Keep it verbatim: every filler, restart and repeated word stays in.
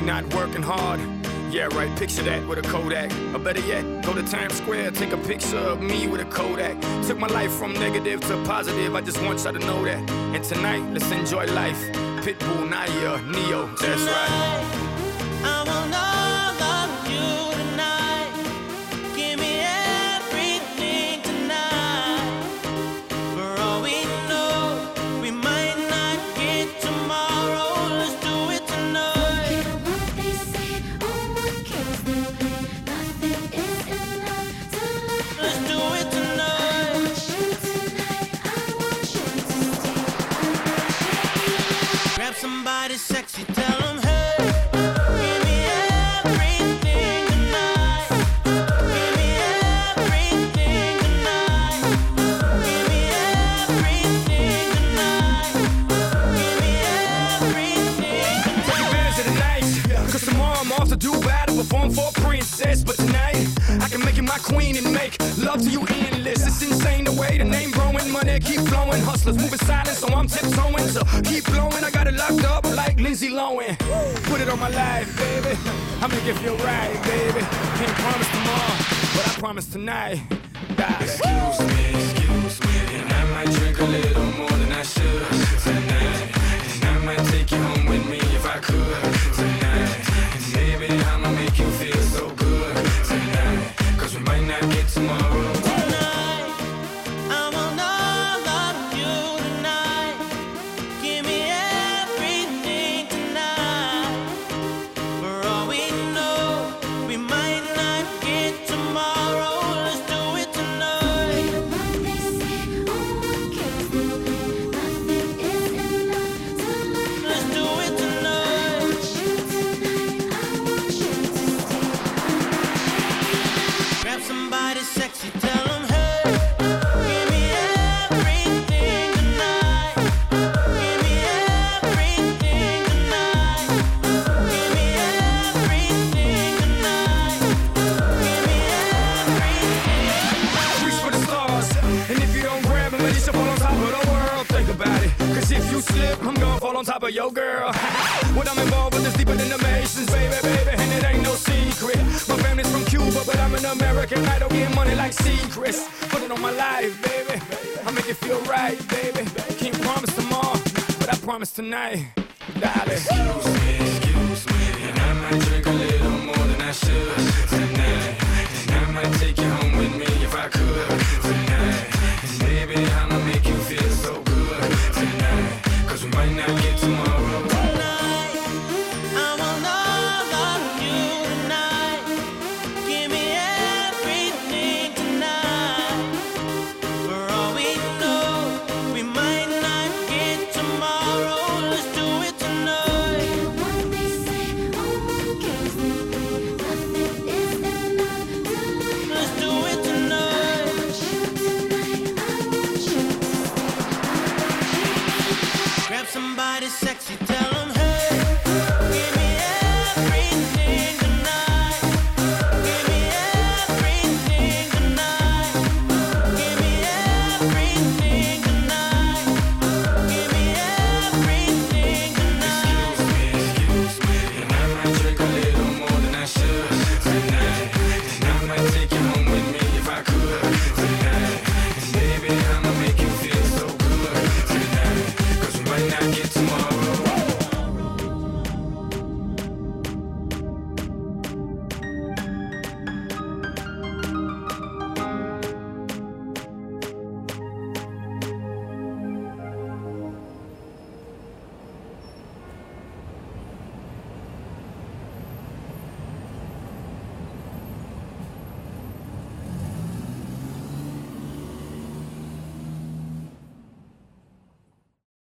not working hard. Yeah, right, picture that with a Kodak. Or better yet, go to Times Square, take a picture of me with a Kodak. Took my life from negative to positive, I just want y'all to know that. And tonight, let's enjoy life. Pitbull, Naya, Neo, that's right. I want all of you tonight. Give me everything tonight. For all we know, we might not get tomorrow. Let's do it tonight. Forget what they say, or what kills them. Nothing is enough to love. Let's do it I tonight. want you tonight. I want you to stay. Grab somebody sexy, tell them hey. Give me everything tonight. Give me everything tonight. Give me everything tonight. Give me everything Take tonight. advantage of the night, cause tomorrow I'm off to do battle, perform for a princess. But tonight, I can make you my queen and make love to you endless. It's insane the way the name growing, money keep flowing. Hustlers moving silent, so I'm tiptoeing. So keep blowing, I got it locked up like Lindsay Lohan. Put it on my life, baby, I make it feel right, baby. Can't promise tomorrow, but I promise tonight. Die. Excuse me, excuse me, and I might drink a little more than I should tonight. And I might take you home with me if I could tonight. And maybe I'ma make you feel so good tonight, cause we might not get tomorrow. Tonight, I want all of you tonight. Give me everything tonight. For all we know, we might not get tomorrow. Let's do it tonight. Forget what they say, or what kills them. Nothing is enough to love. Let's do it I tonight. want you tonight. I want you to stay. Grab somebody sexy, tell them hey. Give me everything tonight. Give me everything tonight. Give me everything tonight. Give me everything. Reach for the stars, and if you don't grab them, you should fall on top of the world. Think about it, cause if you slip, I'm gonna fall on top of your girl. What I'm involved with is deeper than the Masons, baby, baby, and it ain't no secret. My family's from Cuba, but I'm an American idol, getting money like secrets. Put it on my life, baby, I make it feel right, baby. Can't promise tomorrow, but I promise tonight, darling. Excuse me,